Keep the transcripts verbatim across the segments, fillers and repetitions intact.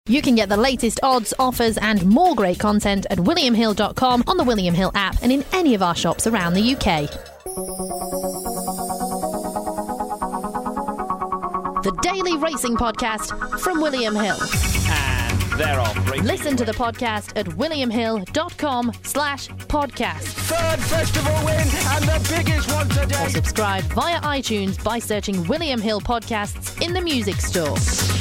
You can get the latest odds, offers and more great content at william hill dot com, on the William Hill app and in any of our shops around the U K. The Daily Racing Podcast from William Hill. And they're off. Racing. Listen to the podcast at william hill dot com slash podcast. Third festival win and the biggest one today. Or subscribe via iTunes by searching William Hill Podcasts in the music store.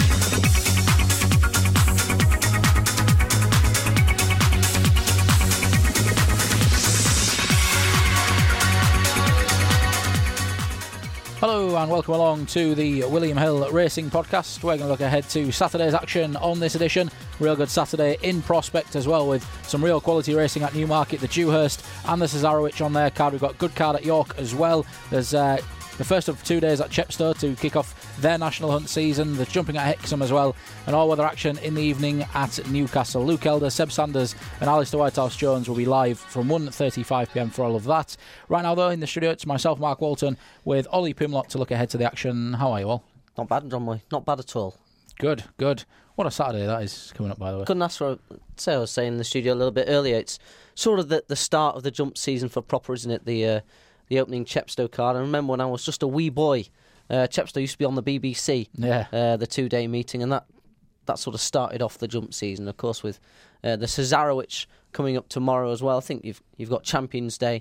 Hello and welcome along to the William Hill Racing Podcast. We're going to look ahead to Saturday's action on this edition. Real good Saturday in prospect as well, with some real quality racing at Newmarket, the Dewhurst and the Cesarewitch on their card. We've got good card at York as well. There's uh, the first of two days at Chepstow to kick off their National Hunt season. There's jumping at Hexham as well, and all-weather action in the evening at Newcastle. Luke Elder, Seb Sanders and Alistair Whitehouse-Jones will be live from one thirty-five p m for all of that. Right now, though, in the studio, it's myself, Mark Walton, with Ollie Pimlott to look ahead to the action. How are you all? Not bad, John Moy. Not bad at all. Good, good. What a Saturday that is coming up, by the way. Couldn't ask for, say I was saying in the studio a little bit earlier, it's sort of the, the start of the jump season for proper, isn't it? The uh, the opening Chepstow card. I remember when I was just a wee boy, uh, Chepstow used to be on the B B C, yeah. uh, the two-day meeting, and that, that sort of started off the jump season. Of course, with uh, the Cesarewitch coming up tomorrow as well. I think you've you've got Champions Day,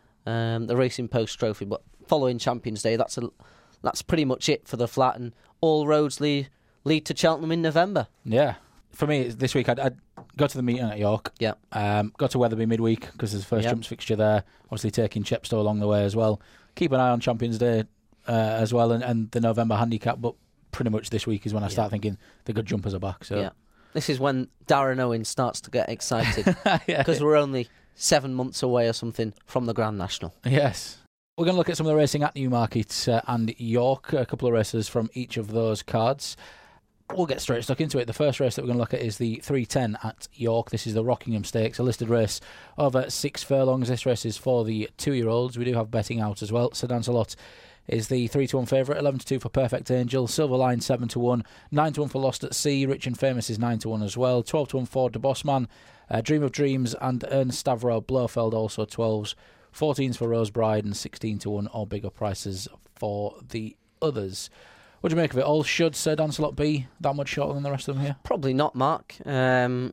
um, the Racing Post Trophy, but following Champions Day, that's a, that's pretty much it for the flat, and all roads lead lead to Cheltenham in November. Yeah. For me, this week, I'd, I'd go to the meeting at York. Yeah. Um, go to Wetherby midweek, because there's the first yep. jumps fixture there. Obviously, taking Chepstow along the way as well. Keep an eye on Champions Day uh, as well, and, and the November handicap, but pretty much this week is when I start yeah. thinking the good jumpers are back. So yeah. This is when Darren Owen starts to get excited, because yeah. we're only seven months away or something from the Grand National. Yes. We're going to look at some of the racing at Newmarket uh, and York, a couple of races from each of those cards. We'll get straight stuck into it. The first race that we're going to look at is the three ten at York. This is the Rockingham Stakes, a listed race over six furlongs. This race is for the two-year-olds. We do have betting out as well. Sir Dancelot is the three to one favourite, eleven to two for Perfect Angel, Silver Line seven to one, nine to one for Lost at Sea, Rich and Famous is nine to one as well, twelve to one for De Bossman, uh, Dream of Dreams and Ernst Stavro Blofeld also twelves, fourteens for Rose Bride and sixteen to one or bigger prices for the others. What do you make of it? All should Sir Dancelot be that much shorter than the rest of them here? Probably not, Mark. Um,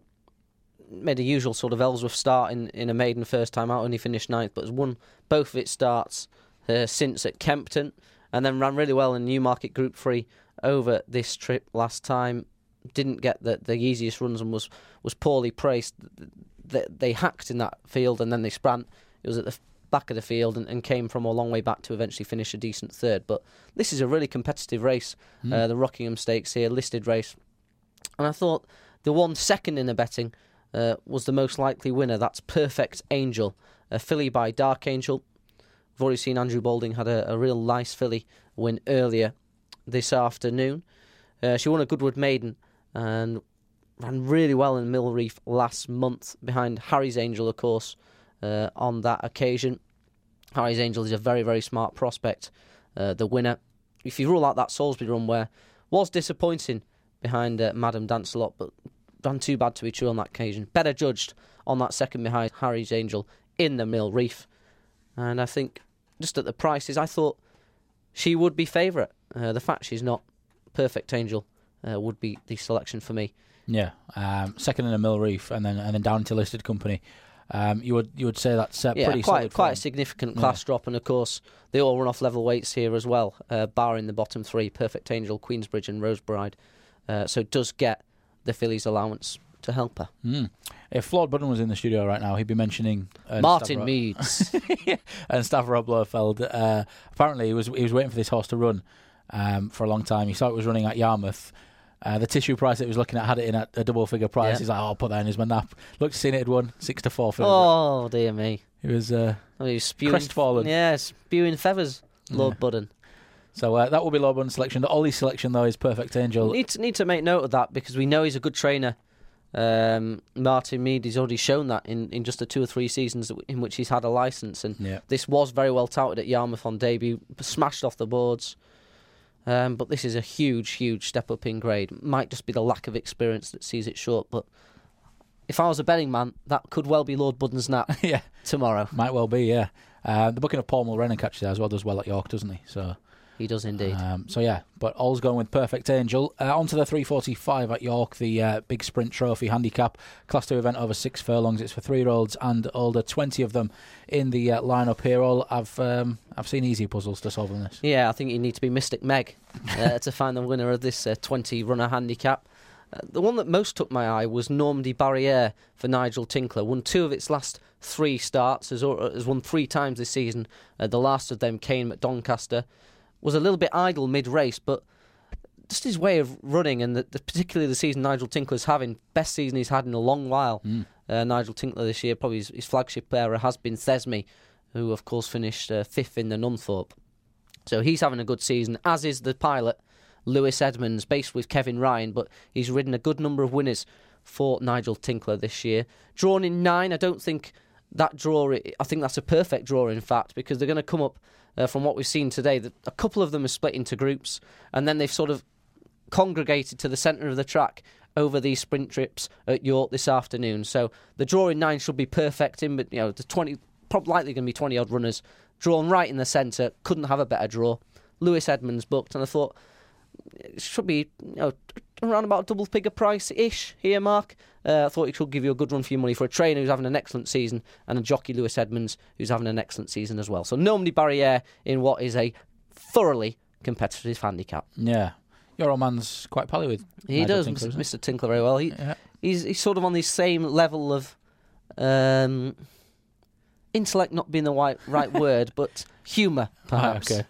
made a usual sort of Ellsworth start in, in a maiden first time out, only finished ninth, but has won both of its starts uh, since at Kempton, and then ran really well in Newmarket Group three over this trip last time. Didn't get the, the easiest runs and was, was poorly priced. They, they hacked in that field and then they sprant. It was at the back of the field and, and came from a long way back to eventually finish a decent third. But this is a really competitive race, mm. uh, the Rockingham Stakes here, listed race. And I thought the one second in the betting uh, was the most likely winner. That's Perfect Angel, a filly by Dark Angel. We've already seen Andrew Balding had a, a real nice filly win earlier this afternoon. Uh, she won a Goodwood Maiden and ran really well in Mill Reef last month behind Harry's Angel, of course, uh, on that occasion. Harry's Angel is a very, very smart prospect, uh, the winner. If you rule out that Salisbury run where was disappointing behind uh, Madame Dancelot, but ran too bad to be true on that occasion. Better judged on that second behind Harry's Angel in the Mill Reef. And I think just at the prices, I thought she would be favourite. Uh, the fact she's not Perfect Angel uh, would be the selection for me. Yeah, um, second in the Mill Reef and then and then down into listed company. Um, you would you would say that's uh, yeah, pretty quite, solid. Quite a significant class yeah. drop, and of course they all run off level weights here as well, uh, barring the bottom three: Perfect Angel, Queensbridge, and Rose Bride. Uh, so it does get the filly's allowance to help her. Mm. If Lord Budden was in the studio right now, he'd be mentioning Ernst Martin Stavro. Meads and Stavro Blofeld. Uh, apparently, he was he was waiting for this horse to run um, for a long time. He saw it was running at Yarmouth. Uh, the tissue price that he was looking at had it in at a double figure price. Yeah. He's like, oh, I'll put that in as my nap. Looked, seen it had won six to four. Oh dear me! He was, uh, oh, he was spewing, crestfallen. Yeah, spewing feathers, Lord yeah. Budden. So uh, that will be Lord Budden's selection. The Ollie's selection though is Perfect Angel. We need to, need to make note of that because we know he's a good trainer. Um, Martin Mead has already shown that in, in just the two or three seasons in which he's had a licence, and yeah. this was very well touted at Yarmouth on debut. Smashed off the boards. Um, but this is a huge, huge step up in grade. Might just be the lack of experience that sees it short. But if I was a betting man, that could well be Lord Budden's nap yeah, tomorrow. might well be. Yeah, uh, the booking of Paul Mulrennan catches there as well does well at York, doesn't he? So he does indeed. Um, so yeah, but all's going with Perfect Angel. Uh, on to the three forty-five at York, the uh, big sprint trophy handicap. Class two event over six furlongs. It's for three-year-olds and older. twenty of them in the uh, lineup here. All I've um, I've seen easy puzzles to solve in this. Yeah, I think you need to be Mystic Meg uh, to find the winner of this uh, twenty-runner handicap. Uh, the one that most took my eye was Normandy Barriere for Nigel Tinkler. Won two of its last three starts. Has, has won three times this season. Uh, the last of them came at Doncaster. Was a little bit idle mid-race, but just his way of running, and the, the, particularly the season Nigel Tinkler's having, best season he's had in a long while. Mm. Uh, Nigel Tinkler this year, probably his, his flagship era has been Thesme, who of course finished uh, fifth in the Nunthorpe. So he's having a good season, as is the pilot, Lewis Edmonds, based with Kevin Ryan, but he's ridden a good number of winners for Nigel Tinkler this year. Drawn in nine, I don't think that draw, I think that's a perfect draw in fact, because they're going to come up, uh, from what we've seen today, that a couple of them are split into groups, and then they've sort of congregated to the centre of the track over these sprint trips at York this afternoon. So the draw in nine should be perfect in, but you know, the twenty, probably likely going to be twenty odd runners, drawn right in the centre, couldn't have a better draw. Lewis Edmonds booked, and I thought it should be, you know, around about double figure price-ish here, Mark. Uh, I thought it should give you a good run for your money for a trainer who's having an excellent season and a jockey, Lewis Edmonds, who's having an excellent season as well. So Normandy Barriere in what is a thoroughly competitive handicap. Yeah. Your old man's quite pally with He Nigel does, Tinkler, Mister Tinkler, very well. He, yeah. he's, he's sort of on the same level of... Um, intellect not being the right, right word, but humour, perhaps. Ah, okay.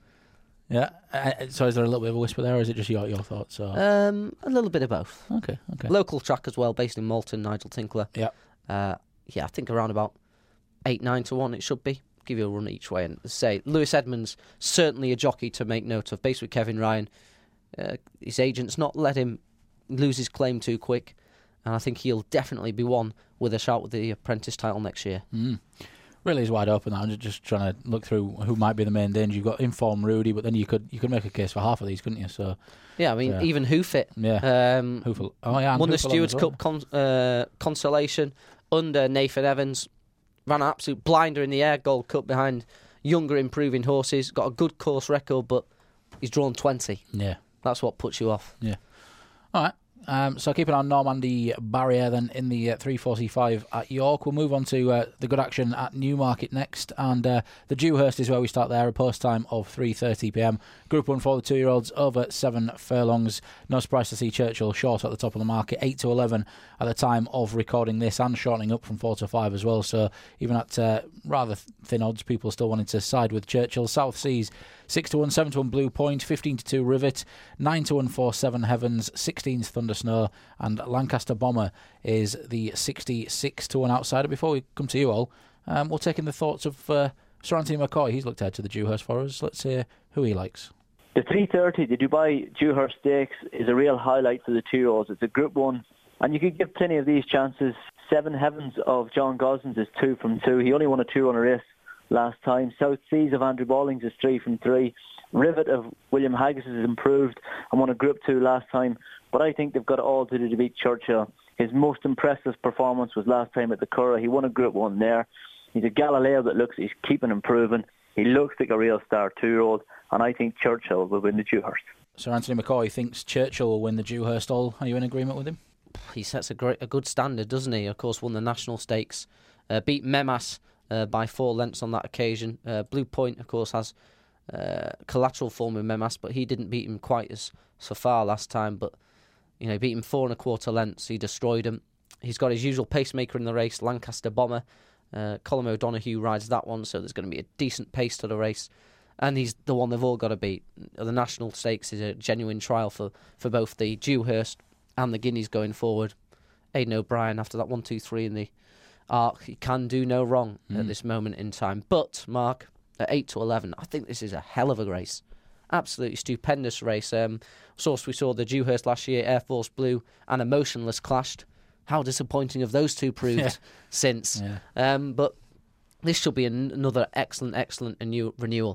Yeah. Uh, so is there a little bit of a whisper there, or is it just your your thoughts? Or? Um, a little bit of both. Okay. Okay. Local track as well, based in Malton, Nigel Tinkler. Yeah. Uh, yeah, I think around about eight, nine to one it should be. Give you a run each way. And say, Lewis Edmonds, certainly a jockey to make note of, based with Kevin Ryan. Uh, his agent's not let him lose his claim too quick, and I think he'll definitely be one with a shout with the Apprentice title next year. Mm. Really is wide open. I'm just trying to look through who might be the main danger. You've got Inform Rudy, but then you could you could make a case for half of these, couldn't you? So yeah, I mean yeah. even Hoofit. Yeah. Um, Hoofle. Oh yeah. Won the Hoofle Stewards well. Cup con- uh, consolation under Nathan Evans. Ran an absolute blinder in the Air Gold Cup behind younger, improving horses. Got a good course record, but he's drawn twenty. Yeah. That's what puts you off. Yeah. All right. Um, so keeping on Normandy Barriere then in the uh, three forty-five at York. We'll move on to uh, the good action at Newmarket next, and uh, the Dewhurst is where we start there. A post time of three thirty p m. Group one for the two-year-olds over seven furlongs. No surprise to see Churchill short at the top of the market, eight to eleven at the time of recording this, and shortening up from four to five as well. So even at uh, rather thin odds, people still wanting to side with Churchill. South Seas six to one, seven to one Blue Point, fifteen to two Rivet, nine to one four seven Heavens, sixteen's Thunder Snow, and Lancaster Bomber is the sixty-six to one outsider. Before we come to you all, um, we'll take in the thoughts of uh, Sir Anthony McCoy. He's looked ahead to the Dewhurst for us. Let's hear who he likes. The three thirty, the Dubai Dewhurst Stakes, is a real highlight for the two-year-olds. It's a Group one, and you could give plenty of these chances. Seven Heavens of John Goslins is two from two. He only won a two-runner race last time. South Seas of Andrew Ballings is three from three. Rivet of William Haggis has improved and won a Group two last time, but I think they've got it all to do to beat Churchill. His most impressive performance was last time at the Curragh. He won a Group one there. He's a Galileo that looks, he's keeping improving. He looks like a real star two-year-old, and I think Churchill will win the Dewhurst. Sir Anthony McCoy thinks Churchill will win the Dewhurst All. Are you in agreement with him? He sets a great, a good standard, doesn't he? Of course, won the national stakes, uh, beat Memas uh, by four lengths on that occasion. Uh, Blue Point, of course, has uh, collateral form with Memas, but he didn't beat him quite as so far last time. But you know, he beat him four and a quarter lengths. He destroyed him. He's got his usual pacemaker in the race, Lancaster Bomber. Uh, Colin O'Donoghue rides that one, so there's going to be a decent pace to the race. And he's the one they've all got to beat. The national stakes is a genuine trial for, for both the Dewhurst and the Guineas going forward. Aidan O'Brien, after that one two three in the arc, he can do no wrong mm. at this moment in time. But, Mark, at eight to eleven, I think this is a hell of a race. Absolutely stupendous race. Um, of course, we saw the Dewhurst last year, Air Force Blue and Emotionless clashed. How disappointing have those two proved yeah. since. Yeah. Um, but this should be an- another excellent, excellent renew- renewal.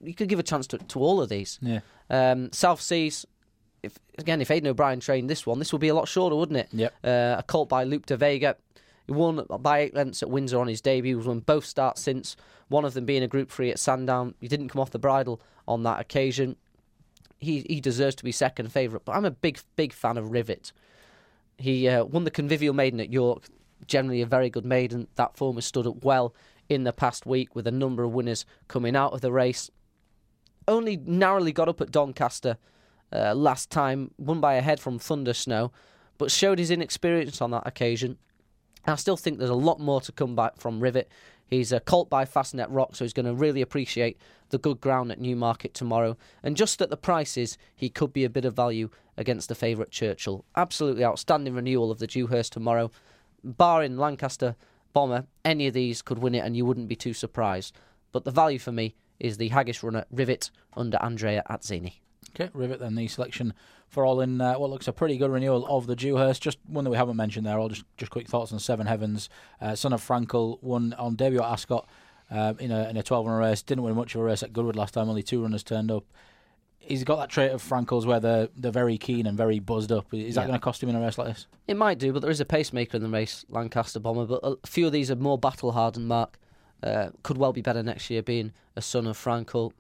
you could give a chance to, to all of these. Yeah. Um, South Seas, if, again, if Aidan O'Brien trained this one, this would be a lot shorter, wouldn't it? Yep. Uh, a colt by Luke de Vega. He won by eight lengths at Windsor on his debut. He's won both starts since, one of them being a Group three at Sandown. He didn't come off the bridle on that occasion. He he deserves to be second favourite, but I'm a big, big fan of Rivet. He uh, won the Convivial Maiden at York, generally a very good maiden. That form has stood up well in the past week with a number of winners coming out of the race. Only narrowly got up at Doncaster uh, last time, won by a head from Thunder Snow, but showed his inexperience on that occasion. I still think there's a lot more to come back from Rivet. He's a colt by Fastnet Rock, so he's going to really appreciate the good ground at Newmarket tomorrow. And just at the prices, he could be a bit of value against the favourite Churchill. Absolutely outstanding renewal of the Dewhurst tomorrow. Barring Lancaster Bomber, any of these could win it and you wouldn't be too surprised. But the value for me is the Haggish runner Rivet under Andrea Azzini. Okay, Rivet then, the selection for all in uh, what looks a pretty good renewal of the Dewhurst. Just one that we haven't mentioned there, all just, just quick thoughts on Seven Heavens. Uh, son of Frankel, won on debut at Ascot uh, in a in a twelve-runner race. Didn't win much of a race at Goodwood last time, only two runners turned up. He's got that trait of Frankel's where they're, they're very keen and very buzzed up. Is that Yeah. going to cost him in a race like this? It might do, but there is a pacemaker in the race, Lancaster Bomber. But a few of these are more battle-hardened, Mark. Uh, could well be better next year, being a son of Frankel.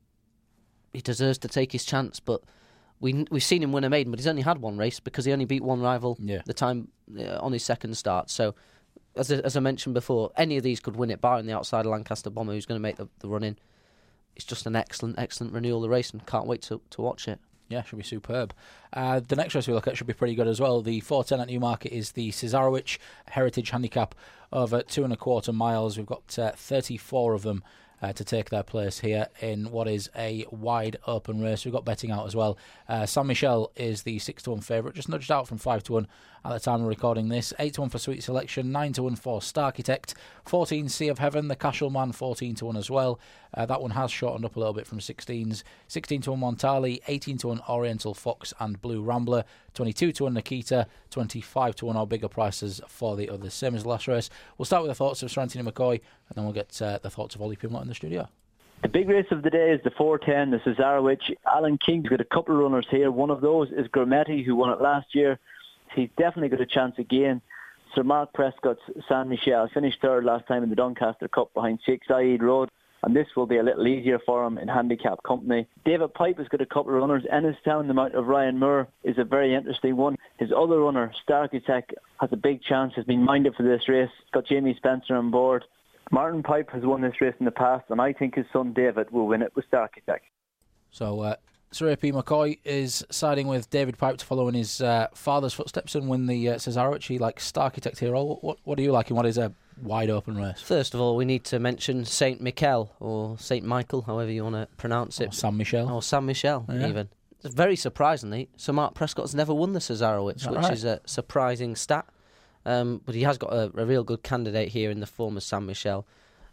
He deserves to take his chance, but we, we've seen him win a maiden, but he's only had one race because he only beat one rival Yeah. the time uh, on his second start. So, as I, as I mentioned before, any of these could win it, barring the outside of Lancaster Bomber, who's going to make the, the run in. It's just an excellent, excellent renewal of the race, and can't wait to, to watch it. Yeah, should be superb. Uh, the next race we look at should be pretty good as well. The four ten at Newmarket is the Cesarewitch Heritage Handicap over two and a quarter miles. We've got uh, thirty-four of them uh, to take their place here in what is a wide open race. We've got betting out as well. Uh, San Michel is the six to one favourite, just nudged out from five to one at the time of recording this. eight to one for Sweet Selection, nine to one for Starkitect, fourteen Sea of Heaven, the Cashel fourteen to one as well. Uh, that one has shortened up a little bit from sixteens. sixteen to one Montali, eighteen to one Oriental Fox and Blue Rambler, twenty-two to one Nikita, twenty-five to one or bigger prices for the others. Same as the last race. We'll start with the thoughts of Sir Anthony McCoy, and then we'll get uh, the thoughts of Ollie Pimlott in the studio. The big race of the day is the four ten, the Cesarewitch. Alan King's got a couple of runners here. One of those is Gourmetti, who won it last year. He's definitely got a chance again. Sir Mark Prescott's San Michel finished third last time in the Doncaster Cup behind Sheikh Zayed Road, and this will be a little easier for him in handicap company. David Pipe has got a couple of runners. Ennistown, the Mount of Ryan Moore, is a very interesting one. His other runner, Starkitect, has a big chance, has been minded for this race. Got Jamie Spencer on board. Martin Pipe has won this race in the past, and I think his son David will win it with Starkitect. So, uh, Sir A P McCoy is siding with David Pipe to follow in his uh, father's footsteps and win the uh, Cesarewitch. He likes Starkitect here. What, what, what do you like in what is a wide open race? First of all, we need to mention Saint Michael, or Saint Michael, however you want to pronounce it. Or San Michel. Or San Michel, Yeah. even. Very surprisingly, Sir Mark Prescott's never won the Cesarewitch, that which right? is a surprising stat. Um, but he has got a, a real good candidate here in the form of San Michel.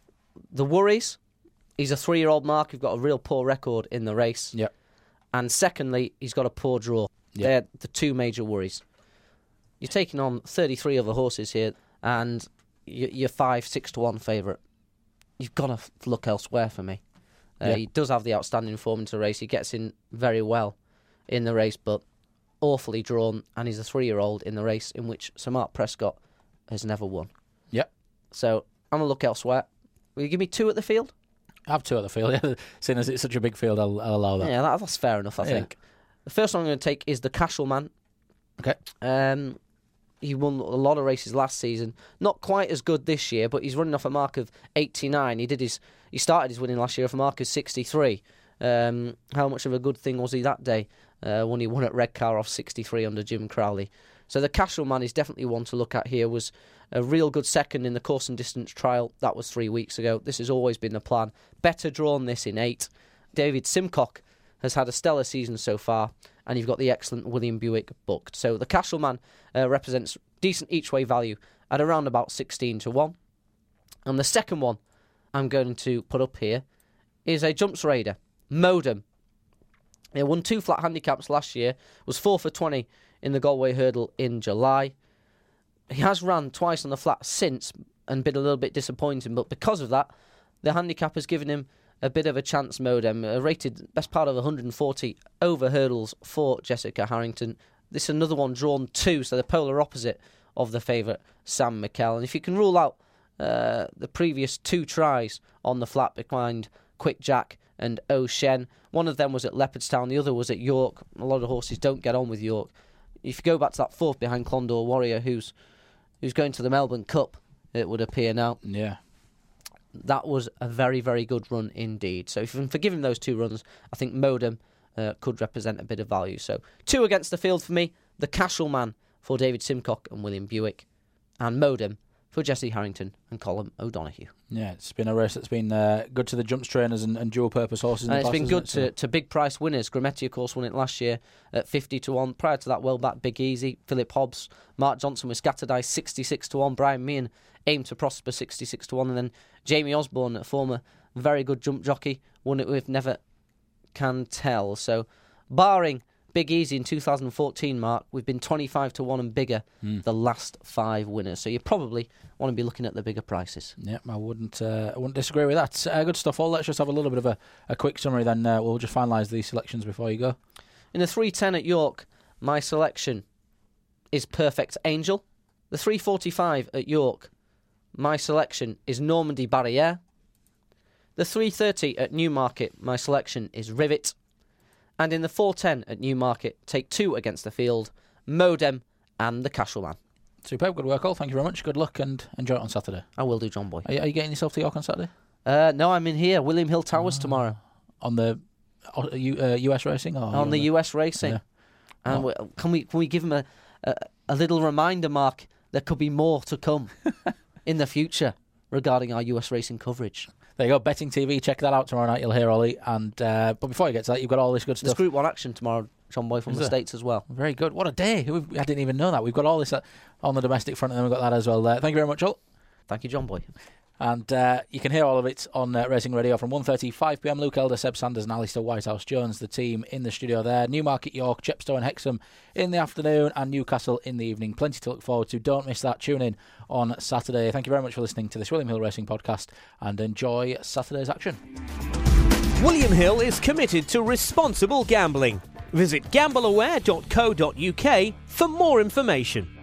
The worries, he's a three-year-old Mark who've got a real poor record in the race. Yep. And secondly, he's got a poor draw. Yep. They're the two major worries. You're taking on thirty-three other horses here, and you- you're five, six to one favourite. You've got to f- look elsewhere for me. Uh, Yeah. He does have the outstanding form into the race. He gets in very well in the race, but awfully drawn, and he's a three-year-old in the race in which Sir Mark Prescott has never won. Yep. So I'm going to look elsewhere. Will you give me two at the field? I have two at the field. Yeah. Seeing as it's such a big field, I'll, I'll allow that. Yeah, that, that's fair enough, I Yeah. think. The first one I'm going to take is the Cashel. Okay. Um, he won a lot of races last season. Not quite as good this year, but he's running off a mark of eighty-nine. He did his. He started his winning last year off a mark of sixty-three. Um, how much of a good thing was he that day uh, when he won at Redcar off sixty-three under Jim Crowley? So the Cashel is definitely one to look at here. Was a real good second in the course and distance trial. That was three weeks ago. This has always been the plan. Better drawn this in eight. David Simcock has had a stellar season so far, and you've got the excellent William Buick booked. So the Cashel uh, represents decent each-way value at around about sixteen to one. And the second one I'm going to put up here is a Jumps Raider, Modem. He won two flat handicaps last year, was four for twenty in the Galway Hurdle in July. He has ran twice on the flat since and been a little bit disappointing, but because of that, the handicap has given him a bit of a chance, Modem. Uh, rated best part of one hundred forty over hurdles for Jessica Harrington. This is another one drawn two, so the polar opposite of the favourite Sam McKell. And if you can rule out uh, the previous two tries on the flat behind Quick Jack and O'Shen, one of them was at Leopardstown, the other was at York. A lot of horses don't get on with York. If you go back to that fourth behind Clondor Warrior, who's who's going to the Melbourne Cup, it would appear now. Yeah. That was a very, very good run indeed. So if you can forgive him those two runs, I think Modem uh, could represent a bit of value. So two against the field for me, the Cashel Man for David Simcock and William Buick, and Modem for Jesse Harrington and Colin O'Donoghue. Yeah, it's been a race that's been uh, good to the jumps trainers and, and dual-purpose horses. And in it's the been class, good it? to, So- to big price winners. Grametti, of course, won it last year at fifty to one. Prior to that, well back, Big Easy, Philip Hobbs, Mark Johnson with Scattered Eye, sixty-six to one. Brian Meehan, Aim to Prosper, sixty-six to one. And then Jamie Osborne, a former very good jump jockey, won it with Never Can Tell. So, barring Big Easy in two thousand fourteen, Mark, we've been twenty-five to one and bigger Mm. the last five winners. So you probably want to be looking at the bigger prices. Yeah, I wouldn't uh, I wouldn't disagree with that. Uh, good stuff all. Let's just have a little bit of a, a quick summary, then uh, we'll just finalise these selections before you go. In the three ten at York, my selection is Perfect Angel. The three forty-five at York, my selection is Normandy Barriere. The three thirty at Newmarket, my selection is Rivet. And in the four ten at Newmarket, take two against the field, Modem and the Cashel-Man. Superb, good work all. Thank you very much. Good luck and enjoy it on Saturday. I will do, John Boy. Are you, are you getting yourself to York on Saturday? Uh, no, I'm in here, William Hill Towers tomorrow. On the uh, U, uh, U S racing? Or On the U S racing. Yeah. And Oh. we, can we can we give him a, a, a little reminder, Mark, there could be more to come in the future regarding our U S racing coverage. There you go, Betting T V. Check that out tomorrow night. You'll hear Ollie. And uh, but before you get to that, you've got all this good There's stuff. Group one action tomorrow, John Boy, from Is the there? States as well. Very good. What a day. We've, I didn't even know that. We've got all this uh, on the domestic front, and then we've got that as well. Uh, thank you very much, all. Thank you, John Boy. And uh, you can hear all of it on uh, Racing Radio from one thirty, five p m. Luke Elder, Seb Sanders and Alistair Whitehouse-Jones, the team in the studio there. Newmarket, York, Chepstow and Hexham in the afternoon, and Newcastle in the evening. Plenty to look forward to. Don't miss that. Tune in on Saturday. Thank you very much for listening to this William Hill Racing podcast, and enjoy Saturday's action. William Hill is committed to responsible gambling. Visit gamble aware dot co dot uk for more information.